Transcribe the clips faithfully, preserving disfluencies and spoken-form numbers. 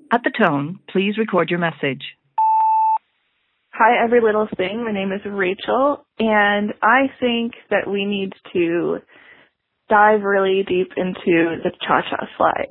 At the tone, please record your message. Hi, every little thing. My name is Rachel, and I think that we need to dive really deep into the cha-cha slide.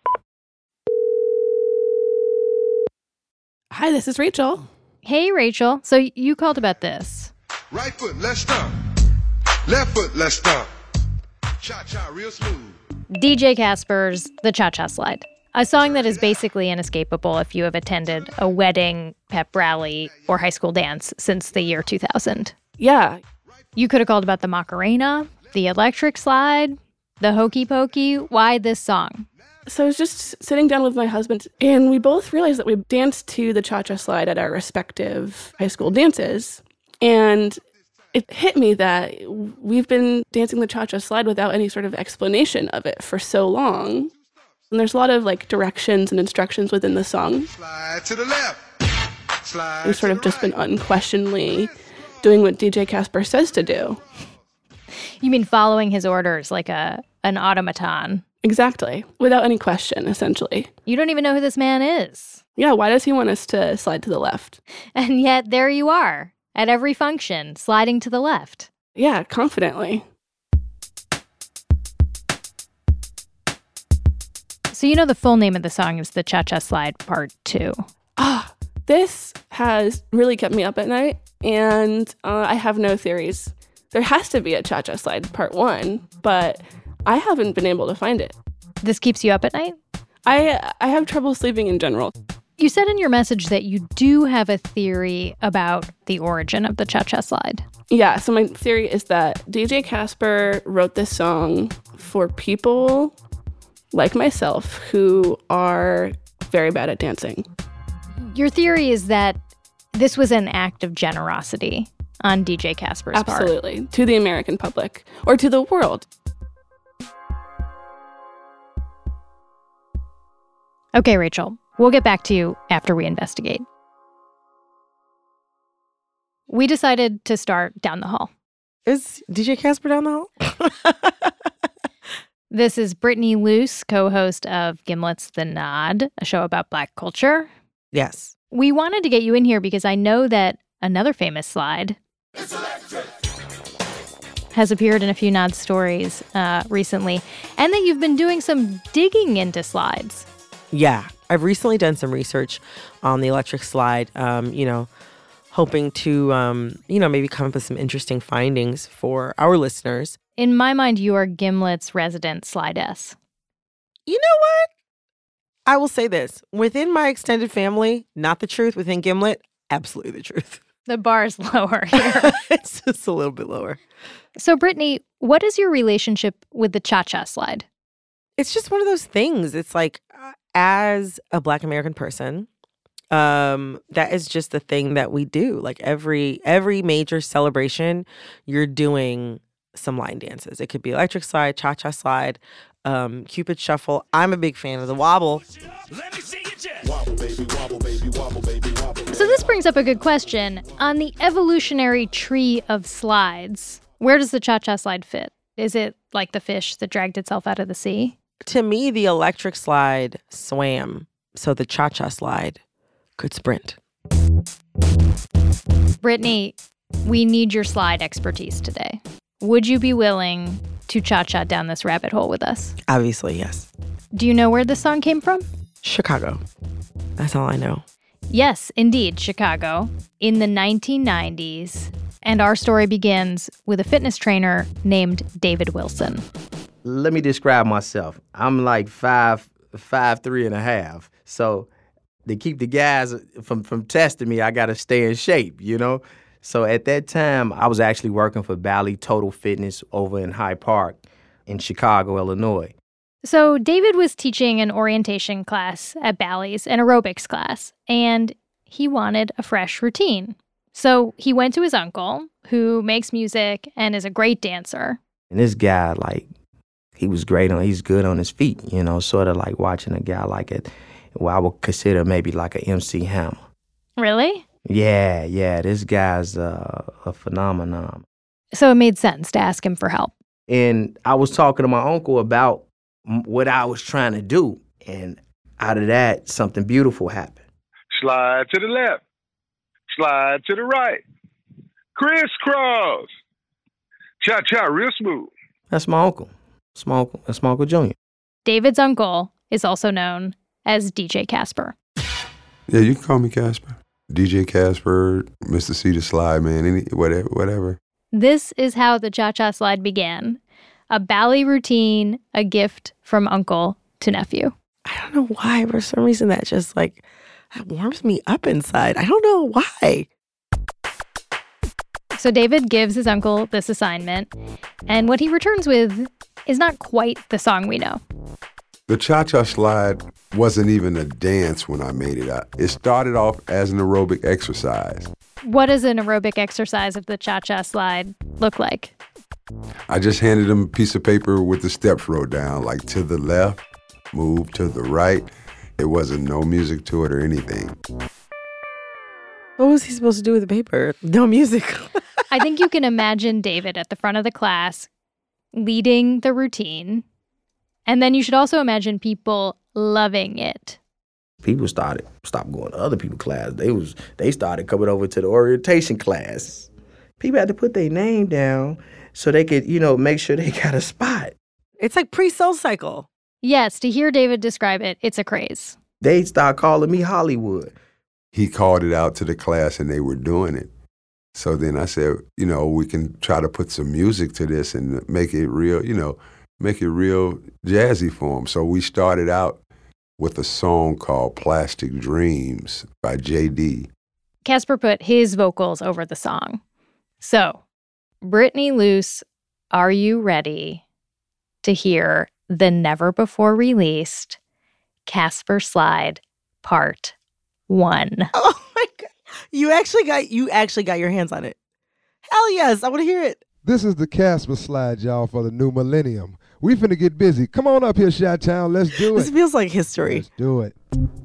Hi, this is Rachel. Hey, Rachel. So you called about this. Right foot, let's stomp. Left foot, let's stomp. Cha-cha, real smooth. D J Casper's The Cha-Cha Slide. A song that is basically inescapable if you have attended a wedding, pep rally, or high school dance since the year two thousand. Yeah. You could have called about the Macarena, the electric slide, the hokey pokey. Why this song? So I was just sitting down with my husband, and we both realized that we danced to the cha-cha slide at our respective high school dances. And it hit me that we've been dancing the cha-cha slide without any sort of explanation of it for so long. And there's a lot of like directions and instructions within the song. Slide to the left. Slide We've sort to of the just been right. unquestionably doing what D J Casper says to do. You mean following his orders like a an automaton? Exactly. Without any question, essentially. You don't even know who this man is. Yeah, why does he want us to slide to the left? And yet there you are, at every function, sliding to the left. Yeah, confidently. So you know the full name of the song is The Cha-Cha Slide Part two. Ah, this has really kept me up at night, and uh, I have no theories. There has to be a Cha-Cha Slide Part one, but I haven't been able to find it. This keeps you up at night? I I have trouble sleeping in general. You said in your message that you do have a theory about the origin of the Cha-Cha Slide. Yeah, so my theory is that D J Casper wrote this song for people like myself who are very bad at dancing. Your theory is that this was an act of generosity on D J Casper's part. Absolutely. To the American public or to the world. Okay, Rachel, we'll get back to you after we investigate. We decided to start down the hall. Is D J Casper down the hall? This is Brittany Luce, co-host of Gimlet's The Nod, a show about Black culture. Yes. We wanted to get you in here because I know that another famous slide has appeared in a few Nod stories uh, recently, and that you've been doing some digging into slides. Yeah. I've recently done some research on the electric slide, um, you know, hoping to, um, you know, maybe come up with some interesting findings for our listeners. In my mind, you are Gimlet's resident slide-ess. You know what? I will say this. Within my extended family, not the truth. Within Gimlet, absolutely the truth. The bar's lower here. It's just a little bit lower. So, Brittany, what is your relationship with the Cha-Cha Slide? It's just one of those things. It's like, uh, as a Black American person, um, that is just the thing that we do. Like every every major celebration, you're doing some line dances. It could be electric slide, cha-cha slide, um, Cupid shuffle. I'm a big fan of the wobble. Let me see you just. Wobble, baby, wobble, baby, wobble, baby, wobble. So this brings up a good question. On the evolutionary tree of slides, where does the cha-cha slide fit? Is it like the fish that dragged itself out of the sea? To me, the electric slide swam, so the cha-cha slide could sprint. Brittany, we need your slide expertise today. Would you be willing to cha-cha down this rabbit hole with us? Obviously, yes. Do you know where this song came from? Chicago. That's all I know. Yes, indeed, Chicago, in the nineteen nineties. And our story begins with a fitness trainer named David Wilson. Let me describe myself. I'm like five, five, three and a half. So to keep the guys from, from testing me, I got to stay in shape, you know? So at that time, I was actually working for Bally Total Fitness over in Hyde Park in Chicago, Illinois. So David was teaching an orientation class at Bally's, an aerobics class, and he wanted a fresh routine. So he went to his uncle, who makes music and is a great dancer. And this guy, like, he was great on, he's good on his feet, you know, sort of like watching a guy like it, what I would consider maybe like an M C Hammer. Really? Yeah, yeah, this guy's uh, a phenomenon. So it made sense to ask him for help. And I was talking to my uncle about what I was trying to do. And out of that, something beautiful happened. Slide to the left. Slide to the right. Crisscross. Cha-cha, real smooth. That's my uncle. That's my uncle. That's my Uncle Junior. David's uncle is also known as D J Casper. Yeah, you can call me Casper. D J Casper, Mister C the Slide, man, any whatever, whatever. This is how the Cha-Cha Slide began. A Bally routine, a gift from uncle to nephew. I don't know why. For some reason, that just like that warms me up inside. I don't know why. So David gives his uncle this assignment, and what he returns with is not quite the song we know. The Cha-Cha Slide wasn't even a dance when I made it. I, it started off as an aerobic exercise. What does an aerobic exercise of the Cha-Cha Slide look like? I just handed him a piece of paper with the steps wrote down, like to the left, move to the right. It wasn't no music to it or anything. What was he supposed to do with the paper? No music. I think you can imagine David at the front of the class leading the routine. And then you should also imagine people loving it. People started stopped going to other people's class. They was they started coming over to the orientation class. People had to put their name down so they could, you know, make sure they got a spot. It's like pre-Soul Cycle. Yes, to hear David describe it, it's a craze. They started calling me Hollywood. He called it out to the class and they were doing it. So then I said, you know, we can try to put some music to this and make it real, you know, make it real jazzy for him. So we started out with a song called Plastic Dreams by J D. Casper put his vocals over the song. So, Brittany Luce, are you ready to hear the never-before-released Casper Slide Part One? Oh my God. You actually got you actually got your hands on it. Hell yes, I want to hear it. This is the Casper Slide, y'all, for the new millennium. We finna get busy. Come on up here, Chi-Town. Let's do it. This feels like history. Let's do it.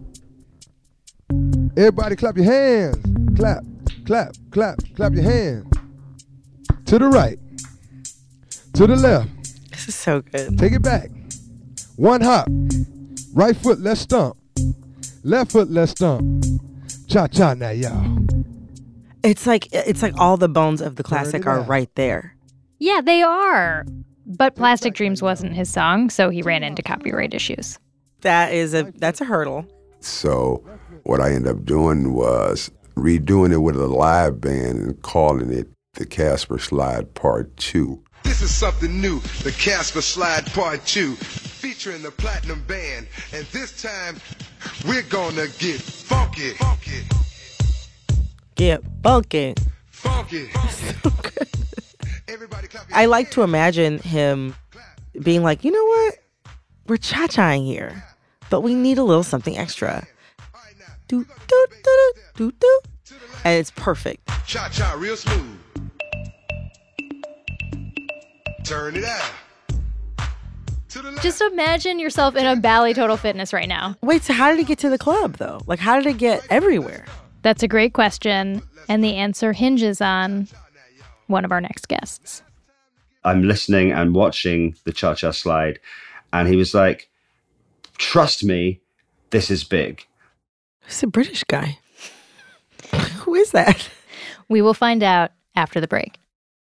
Everybody clap your hands. Clap, clap, clap, clap your hands. To the right. To the left. This is so good. Take it back. One hop. Right foot, let's stomp. Left foot, let's stomp. Cha-cha now, y'all. It's like it's like all the bones of the classic are right there. Yeah, they are. But Plastic Dreams wasn't his song, so he ran into copyright issues. That is a that's a hurdle. So what I ended up doing was redoing it with a live band and calling it the Casper Slide Part Two. This is something new, the Casper Slide Part Two, featuring the Platinum Band, and this time we're gonna get funky, funky, Get funky. funky. So good. I like to imagine him being like, you know what? We're cha-chaing here, but we need a little something extra. Do, do, do, do, do, do. And it's perfect. Cha-cha real smooth. Turn it out. To the left. Just imagine yourself in a Bally Total Fitness right now. Wait, so how did it get to the club, though? Like, how did it get everywhere? That's a great question, and the answer hinges on one of our next guests. I'm listening and watching the Cha-Cha Slide, and he was like, trust me, this is big. It's a British guy. Who is that? We will find out after the break.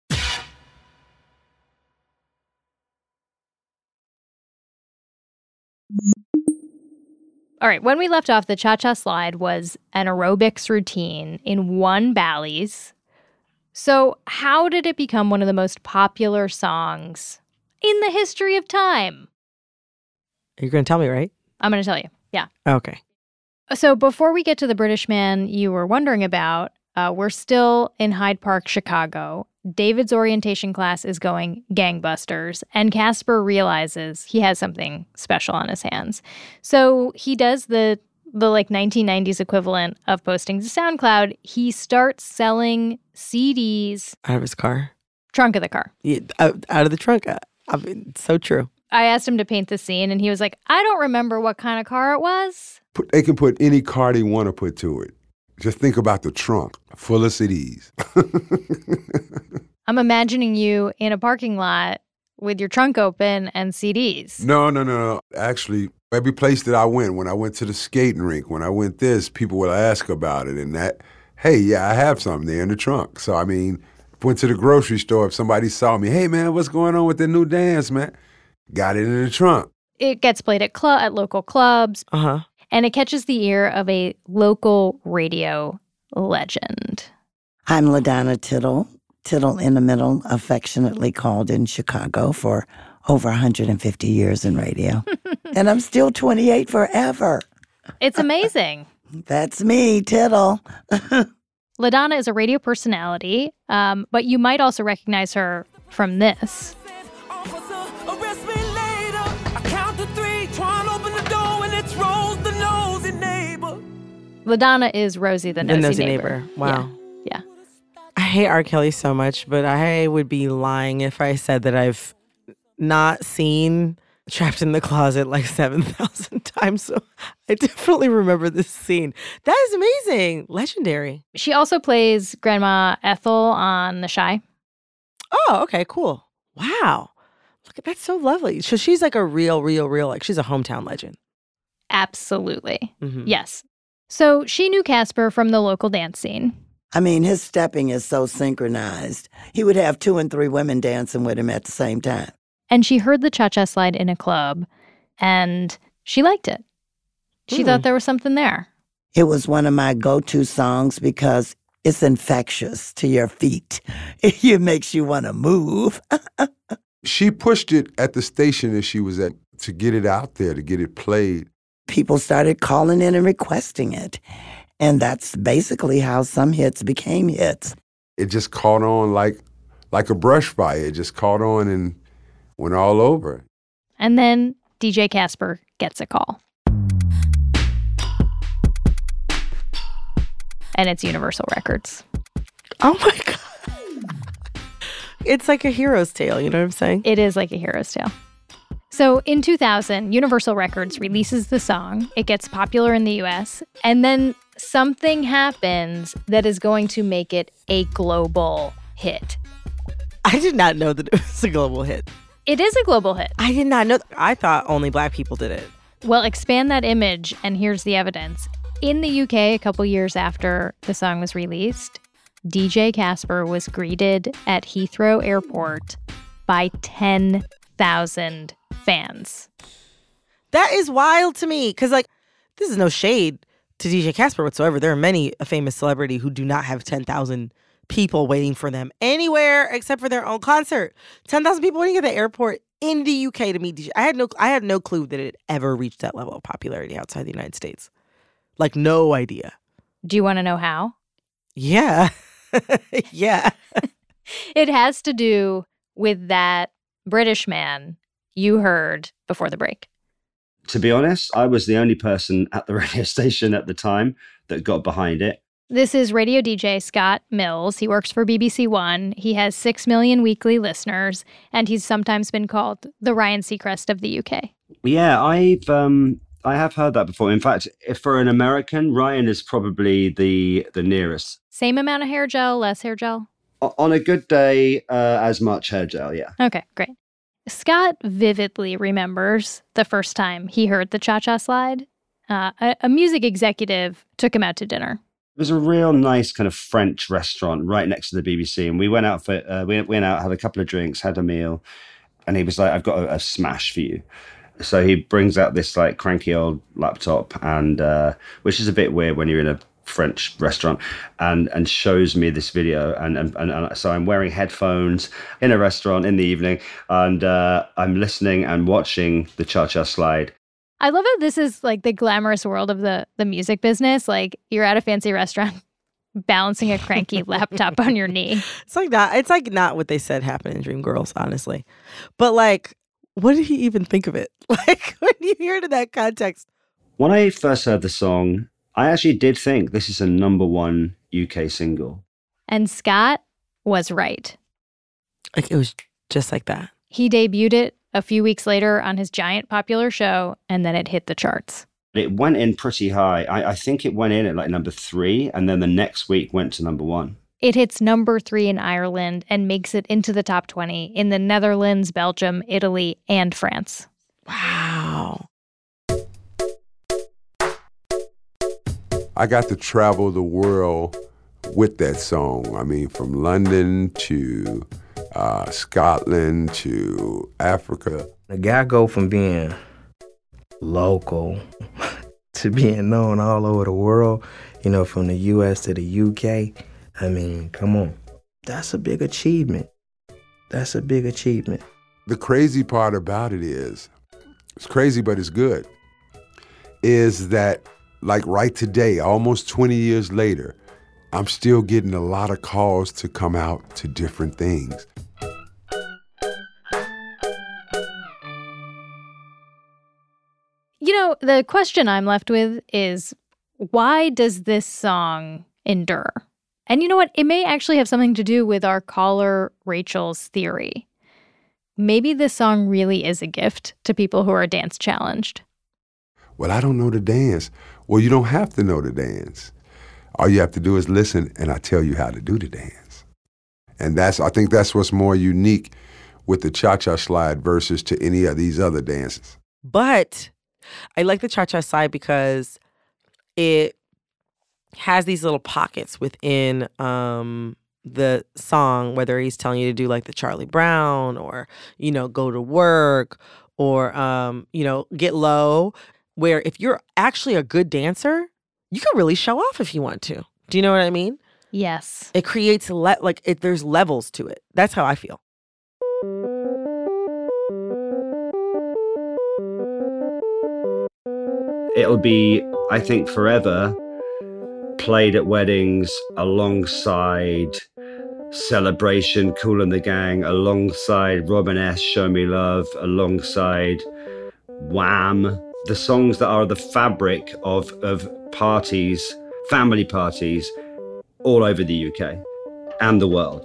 All right, when we left off, the Cha-Cha Slide was an aerobics routine in one Bally's. So how did it become one of the most popular songs in the history of time? You're going to tell me, right? I'm going to tell you. Yeah. Okay. So before we get to the British man you were wondering about, uh, we're still in Hyde Park, Chicago. David's orientation class is going gangbusters, and Casper realizes he has something special on his hands. So he does the the like nineteen nineties equivalent of posting to SoundCloud. He starts selling C Ds. Out of his car? Trunk of the car. Yeah, out, out of the trunk. I mean, so true. I asked him to paint the scene, and he was like, I don't remember what kind of car it was. Put, they can put any car they want to put to it. Just think about the trunk full of C Ds. I'm imagining you in a parking lot with your trunk open and C Ds. No, no, no, no. Actually, Every place that I went, when I went to the skating rink, when I went this, people would ask about it. And that, hey, yeah, I have something there in the trunk. So, I mean, went to the grocery store. If somebody saw me, hey, man, what's going on with the new dance, man? Got it in the trunk. It gets played at club at local clubs. Uh-huh. And it catches the ear of a local radio legend. I'm LaDonna Tittle, Tittle in the Middle, affectionately called in Chicago for over one hundred fifty years in radio. And I'm still twenty-eight forever. It's amazing. That's me, Tittle. LaDonna is a radio personality, um, but you might also recognize her from this. LaDonna is Rosie the Nosy, the nosy neighbor. neighbor. Wow. Yeah. yeah. I hate R. Kelly so much, but I would be lying if I said that I've not seen Trapped in the Closet like seven thousand times. So I definitely remember this scene. That is amazing. Legendary. She also plays Grandma Ethel on The Chi. Oh, okay, cool. Wow. Look at that's so lovely. So she's like a real, real, real, like she's a hometown legend. Absolutely. Mm-hmm. Yes. So she knew Casper from the local dance scene. I mean, his stepping is so synchronized. He would have two and three women dancing with him at the same time. And she heard the Cha-Cha Slide in a club, and she liked it. She Mm. thought there was something there. It was one of my go-to songs because it's infectious to your feet. It makes you want to move. She pushed it at the station that she was at to get it out there, to get it played. People started calling in and requesting it. And that's basically how some hits became hits. It just caught on like like a brush fire. It just caught on and went all over. And then D J Casper gets a call. And it's Universal Records. Oh my God. It's like a hero's tale, you know what I'm saying? It is like a hero's tale. So in two thousand, Universal Records releases the song. It gets popular in the U S. And then something happens that is going to make it a global hit. I did not know that it was a global hit. It is a global hit. I did not know. I thought only black people did it. Well, expand that image, and here's the evidence. In the U K, a couple years after the song was released, D J Casper was greeted at Heathrow Airport by ten thousand fans. That is wild to me because, like, this is no shade to D J Casper whatsoever. There are many a famous celebrity who do not have ten thousand people waiting for them anywhere except for their own concert. ten thousand people waiting at the airport in the U K to meet D J. I had no, I had no clue that it ever reached that level of popularity outside the United States. Like, no idea. Do you want to know how? Yeah. yeah. It has to do with that British man you heard before the break. To be honest, I was the only person at the radio station at the time that got behind it. This is radio D J Scott Mills. He works for B B C One. He has six million weekly listeners, and he's sometimes been called the Ryan Seacrest of the U K. Yeah, I've um, I have heard that before. In fact, if for an American, Ryan is probably the the nearest. Same amount of hair gel, less hair gel? O- on a good day, uh, as much hair gel, yeah. Okay, great. Scott vividly remembers the first time he heard the Cha-Cha Slide. Uh, a, a music executive took him out to dinner. It was a real nice kind of French restaurant right next to the B B C, and we went out for uh, we went out, had a couple of drinks, had a meal, and he was like, "I've got a, a smash for you." So he brings out this like cranky old laptop, and uh, which is a bit weird when you're in a French restaurant, and and shows me this video, and and, and, and so I'm wearing headphones in a restaurant in the evening, and uh, I'm listening and watching the Cha-Cha Slide. I love how this is like the glamorous world of the, the music business. Like, you're at a fancy restaurant balancing a cranky laptop on your knee. It's like not, it's like not what they said happened in Dreamgirls, honestly. But like, what did he even think of it? Like, when you hear it in that context. When I first heard the song, I actually did think this is a number one U K single. And Scott was right. Like, it was just like that. He debuted it a few weeks later on his giant popular show, and then it hit the charts. It went in pretty high. I, I think it went in at like number three, and then the next week went to number one. It hits number three in Ireland and makes it into the top twenty in the Netherlands, Belgium, Italy, and France. Wow. I got to travel the world with that song. I mean, from London to uh, Scotland to Africa. The guy go from being local to being known all over the world, you know, from the U S to the U K. I mean, come on. That's a big achievement. That's a big achievement. The crazy part about it is, it's crazy, but it's good, is that like right today, almost twenty years later, I'm still getting a lot of calls to come out to different things. You know, the question I'm left with is, why does this song endure? And you know what? It may actually have something to do with our caller Rachel's theory. Maybe this song really is a gift to people who are dance challenged. Well, I don't know the dance. Well, you don't have to know the dance. All you have to do is listen, and I tell you how to do the dance. And that's, I think that's what's more unique with the cha-cha slide versus to any of these other dances. But I like the cha-cha slide because it has these little pockets within um, the song, whether he's telling you to do like the Charlie Brown or, you know, go to work or, um, you know, get low, where if you're actually a good dancer, you can really show off if you want to. Do you know what I mean? Yes. It creates, le- like, it, there's levels to it. That's how I feel. It'll be, I think, forever played at weddings alongside Celebration, Kool and the Gang, alongside Robin S., Show Me Love, alongside Wham. The songs that are the fabric of, of parties, family parties, all over the U K and the world.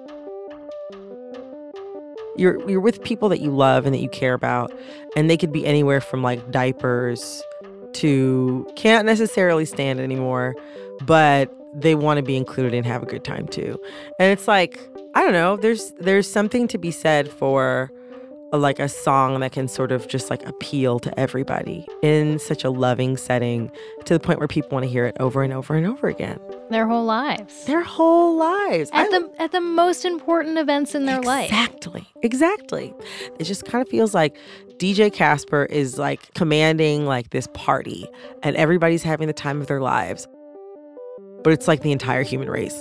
You're you're with people that you love and that you care about, and they could be anywhere from like diapers to can't necessarily stand anymore, but they want to be included and have a good time too. And it's like, I don't know, there's there's something to be said for a, like a song that can sort of just like appeal to everybody in such a loving setting to the point where people want to hear it over and over and over again. Their whole lives. Their whole lives. At I, the at the most important events in their life. Exactly. Exactly. It just kind of feels like D J Casper is like commanding like this party and everybody's having the time of their lives. But it's like the entire human race.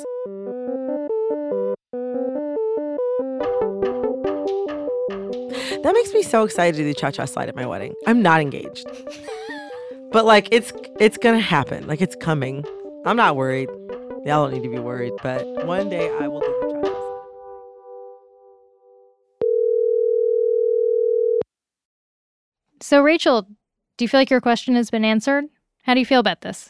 That makes me so excited to do cha-cha slide at my wedding. I'm not engaged. But like it's it's gonna happen. Like it's coming. I'm not worried. Y'all don't need to be worried, but one day I will do the cha-cha slide. So Rachel, do you feel like your question has been answered? How do you feel about this?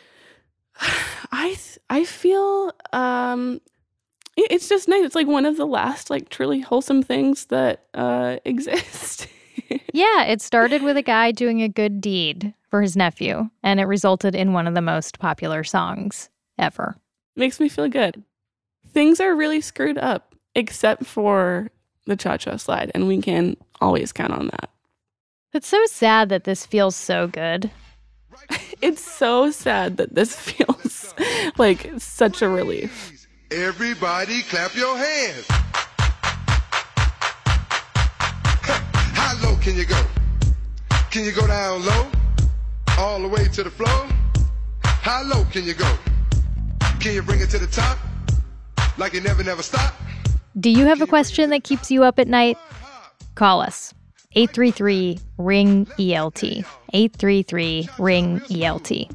I th- I feel um, it- it's just nice. It's like one of the last like truly wholesome things that uh, exist. Yeah, it started with a guy doing a good deed for his nephew, and it resulted in one of the most popular songs ever. Makes me feel good. Things are really screwed up, except for the cha-cha slide, and we can always count on that. It's so sad that this feels so good. It's so sad that this feels like such a relief. Everybody clap your hands. How low can you go? Can you go down low? All the way to the floor? How low can you go? Can you bring it to the top? Like you never, never stop? Do you have a question that keeps you up at night? Call us. eight three three ring E L T. eight three three ring E L T.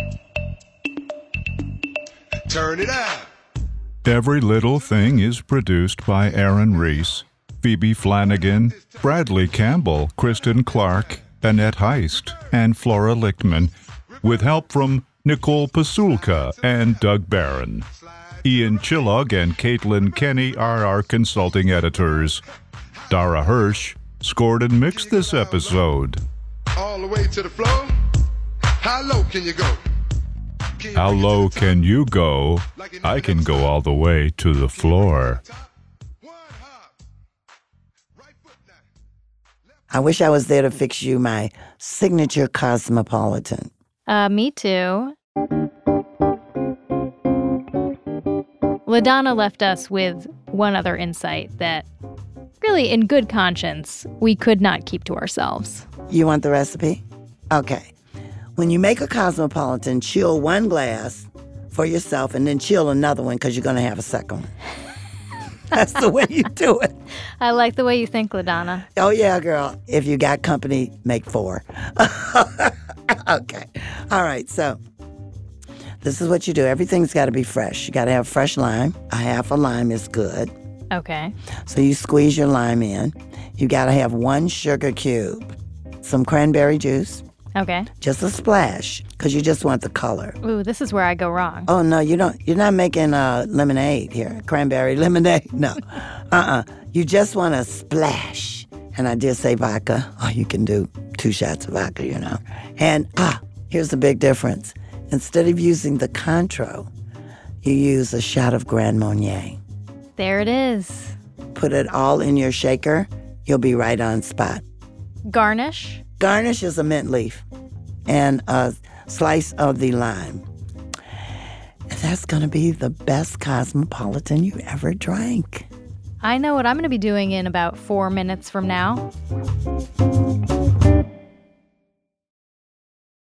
Turn it out. Every Little Thing is produced by Aaron Reese, Phoebe Flanagan, Bradley Campbell, Kristen Clark, Annette Heist, and Flora Lichtman, with help from Nicole Pasulka and Doug Barron. Ian Chillog and Caitlin Kenny are our consulting editors. Dara Hirsch scored and mixed this episode. All the way to the floor? How low can you go? How low can you go? I can go all the way to the floor. I wish I was there to fix you my signature Cosmopolitan. Uh, me too. LaDonna left us with one other insight that, really, in good conscience, we could not keep to ourselves. You want the recipe? Okay. When you make a Cosmopolitan, chill one glass for yourself and then chill another one because you're going to have a second one. That's the way you do it. I like the way you think, LaDonna. Oh, yeah, girl. If you got company, make four. Okay. All right, so this is what you do. Everything's got to be fresh. You got to have fresh lime. A half a lime is good. Okay. So you squeeze your lime in. You got to have one sugar cube, some cranberry juice. Okay. Just a splash, because you just want the color. Ooh, this is where I go wrong. Oh, no, you don't. You're not making uh, lemonade here, cranberry lemonade. No. Uh-uh. You just want a splash. And I did say vodka. Oh, you can do two shots of vodka, you know. And, ah, here's the big difference. Instead of using the Cointreau, you use a shot of Grand Marnier. There it is. Put it all in your shaker. You'll be right on spot. Garnish? Garnish is a mint leaf and a slice of the lime. And that's going to be the best Cosmopolitan you ever drank. I know what I'm going to be doing in about four minutes from now.